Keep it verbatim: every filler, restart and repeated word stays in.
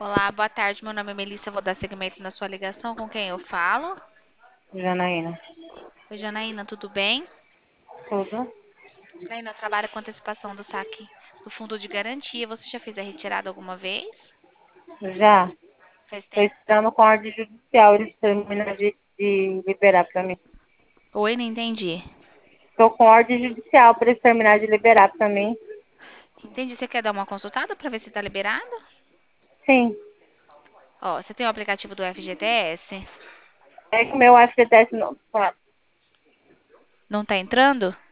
Olá, boa tarde. Meu nome é Melissa. Eu vou dar seguimento na sua ligação. Com quem eu falo? Janaína. Oi, Janaína, tudo bem? Tudo? Janaína, eu trabalho com antecipação do saque do fundo de garantia. Você já fez a retirada alguma vez? Já. Faz Estou tempo? esperando com a ordem judicial eles terminarem de, de liberar para mim. Oi, não entendi. Estou com ordem judicial para eles terminarem de liberar para mim. Entendi. Você quer dar uma consultada para ver se está liberado? Sim. Ó, você tem o aplicativo do F G T S? É que o meu F G T S não. Tá. Não tá entrando?